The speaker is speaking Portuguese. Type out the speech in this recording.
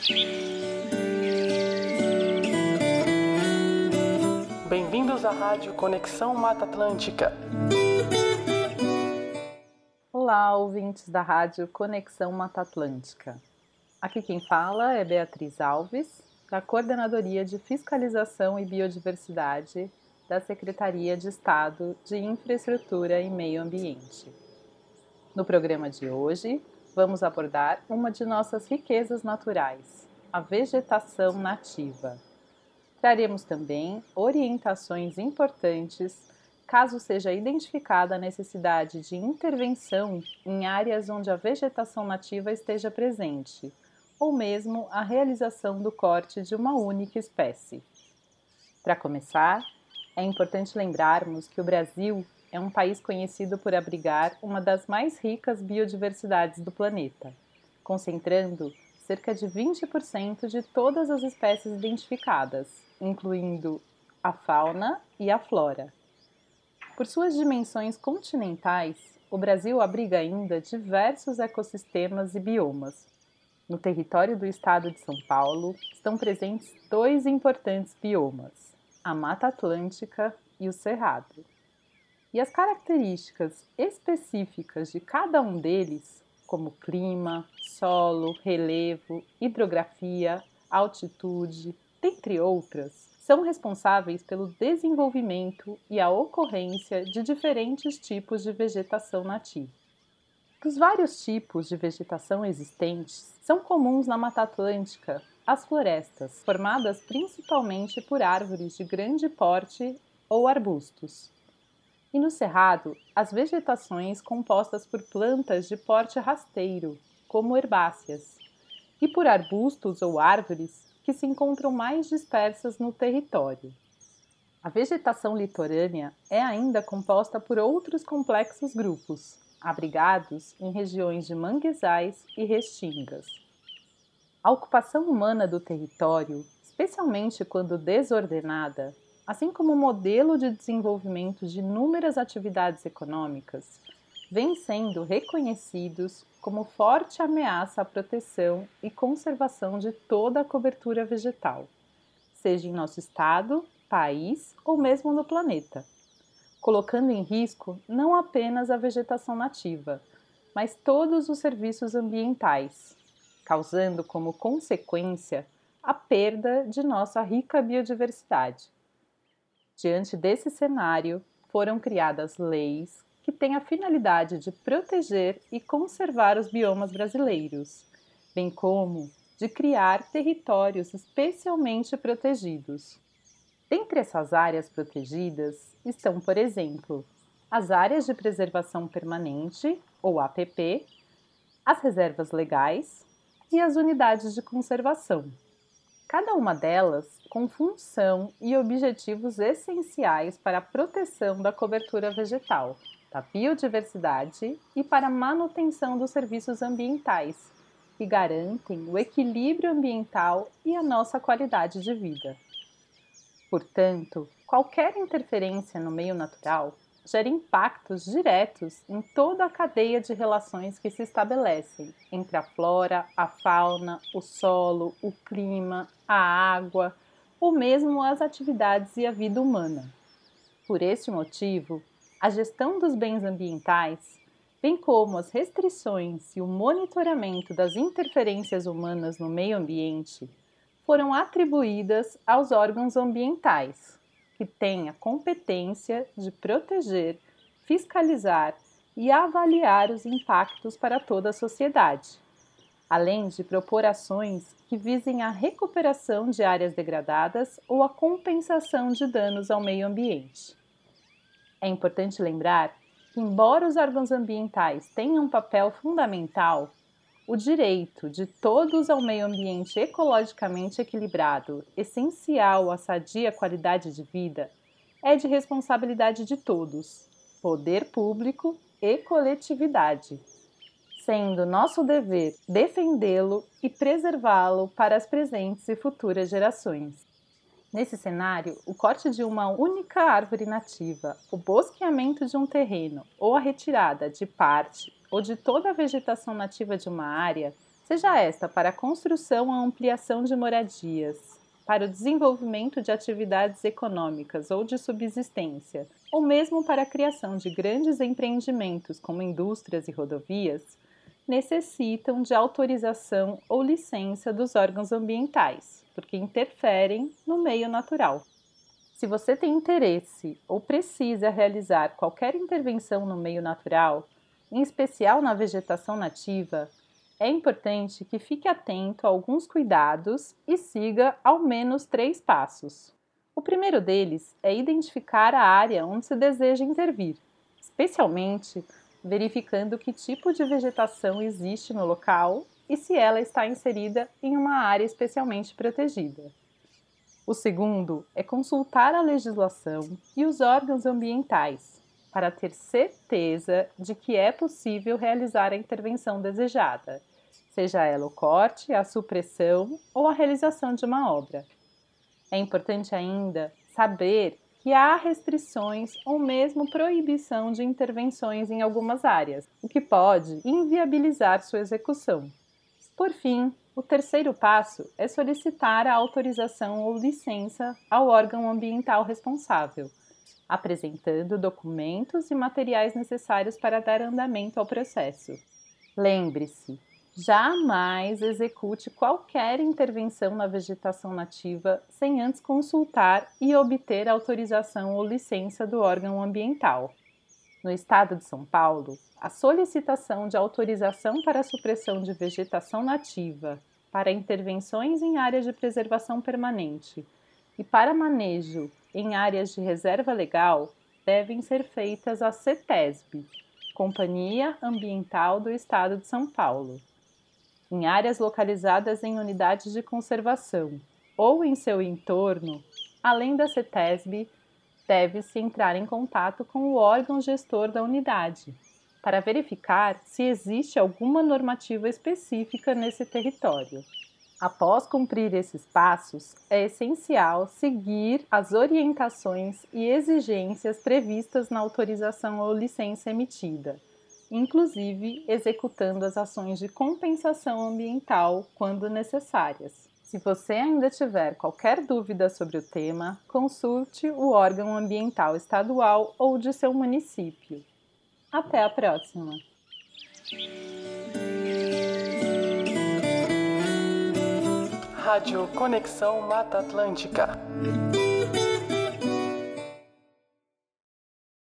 Bem-vindos à Rádio Conexão Mata Atlântica. Olá, ouvintes da Rádio Conexão Mata Atlântica. Aqui quem fala é Beatriz Alves, da Coordenadoria de Fiscalização e Biodiversidade da Secretaria de Estado de Infraestrutura e Meio Ambiente. No programa de hoje, vamos abordar uma de nossas riquezas naturais, a vegetação nativa. Traremos também orientações importantes caso seja identificada a necessidade de intervenção em áreas onde a vegetação nativa esteja presente, ou mesmo a realização do corte de uma única espécie. Para começar, é importante lembrarmos que o Brasil é um país conhecido por abrigar uma das mais ricas biodiversidades do planeta, concentrando cerca de 20% de todas as espécies identificadas, incluindo a fauna e a flora. Por suas dimensões continentais, o Brasil abriga ainda diversos ecossistemas e biomas. No território do estado de São Paulo estão presentes dois importantes biomas, a Mata Atlântica e o Cerrado. E as características específicas de cada um deles, como clima, solo, relevo, hidrografia, altitude, dentre outras, são responsáveis pelo desenvolvimento e a ocorrência de diferentes tipos de vegetação nativa. Dos vários tipos de vegetação existentes, são comuns na Mata Atlântica as florestas, formadas principalmente por árvores de grande porte ou arbustos. E no Cerrado, as vegetações compostas por plantas de porte rasteiro, como herbáceas, e por arbustos ou árvores que se encontram mais dispersas no território. A vegetação litorânea é ainda composta por outros complexos grupos, abrigados em regiões de manguezais e restingas. A ocupação humana do território, especialmente quando desordenada, assim como o modelo de desenvolvimento de inúmeras atividades econômicas, vêm sendo reconhecidos como forte ameaça à proteção e conservação de toda a cobertura vegetal, seja em nosso estado, país ou mesmo no planeta, colocando em risco não apenas a vegetação nativa, mas todos os serviços ambientais, causando como consequência a perda de nossa rica biodiversidade. Diante desse cenário, foram criadas leis que têm a finalidade de proteger e conservar os biomas brasileiros, bem como de criar territórios especialmente protegidos. Dentre essas áreas protegidas estão, por exemplo, as áreas de preservação permanente, ou APP, as reservas legais e as unidades de conservação. Cada uma delas com função e objetivos essenciais para a proteção da cobertura vegetal, da biodiversidade e para a manutenção dos serviços ambientais, que garantem o equilíbrio ambiental e a nossa qualidade de vida. Portanto, qualquer interferência no meio natural gera impactos diretos em toda a cadeia de relações que se estabelecem entre a flora, a fauna, o solo, o clima, a água ou mesmo as atividades e a vida humana. Por este motivo, a gestão dos bens ambientais, bem como as restrições e o monitoramento das interferências humanas no meio ambiente, foram atribuídas aos órgãos ambientais, que têm a competência de proteger, fiscalizar e avaliar os impactos para toda a sociedade, além de propor ações que visem a recuperação de áreas degradadas ou a compensação de danos ao meio ambiente. É importante lembrar que, embora os órgãos ambientais tenham um papel fundamental, o direito de todos ao meio ambiente ecologicamente equilibrado, essencial à sadia qualidade de vida, é de responsabilidade de todos, poder público e coletividade, sendo nosso dever defendê-lo e preservá-lo para as presentes e futuras gerações. Nesse cenário, o corte de uma única árvore nativa, o bosqueamento de um terreno ou a retirada de parte ou de toda a vegetação nativa de uma área, seja esta para a construção ou ampliação de moradias, para o desenvolvimento de atividades econômicas ou de subsistência, ou mesmo para a criação de grandes empreendimentos como indústrias e rodovias, necessitam de autorização ou licença dos órgãos ambientais, porque interferem no meio natural. Se você tem interesse ou precisa realizar qualquer intervenção no meio natural, em especial na vegetação nativa, é importante que fique atento a alguns cuidados e siga ao menos 3 passos. O primeiro deles é identificar a área onde se deseja intervir, especialmente verificando que tipo de vegetação existe no local e se ela está inserida em uma área especialmente protegida. O segundo é consultar a legislação e os órgãos ambientais para ter certeza de que é possível realizar a intervenção desejada, seja ela o corte, a supressão ou a realização de uma obra. É importante ainda saber que há restrições ou mesmo proibição de intervenções em algumas áreas, o que pode inviabilizar sua execução. Por fim, o terceiro passo é solicitar a autorização ou licença ao órgão ambiental responsável, apresentando documentos e materiais necessários para dar andamento ao processo. Lembre-se, jamais execute qualquer intervenção na vegetação nativa sem antes consultar e obter autorização ou licença do órgão ambiental. No estado de São Paulo, a solicitação de autorização para a supressão de vegetação nativa, para intervenções em áreas de preservação permanente e para manejo em áreas de reserva legal devem ser feitas à CETESB, Companhia Ambiental do Estado de São Paulo, em áreas localizadas em unidades de conservação ou em seu entorno. Além da CETESB, deve-se entrar em contato com o órgão gestor da unidade, para verificar se existe alguma normativa específica nesse território. Após cumprir esses passos, é essencial seguir as orientações e exigências previstas na autorização ou licença emitida, inclusive executando as ações de compensação ambiental quando necessárias. Se você ainda tiver qualquer dúvida sobre o tema, consulte o órgão ambiental estadual ou de seu município. Até a próxima! Rádio Conexão Mata Atlântica.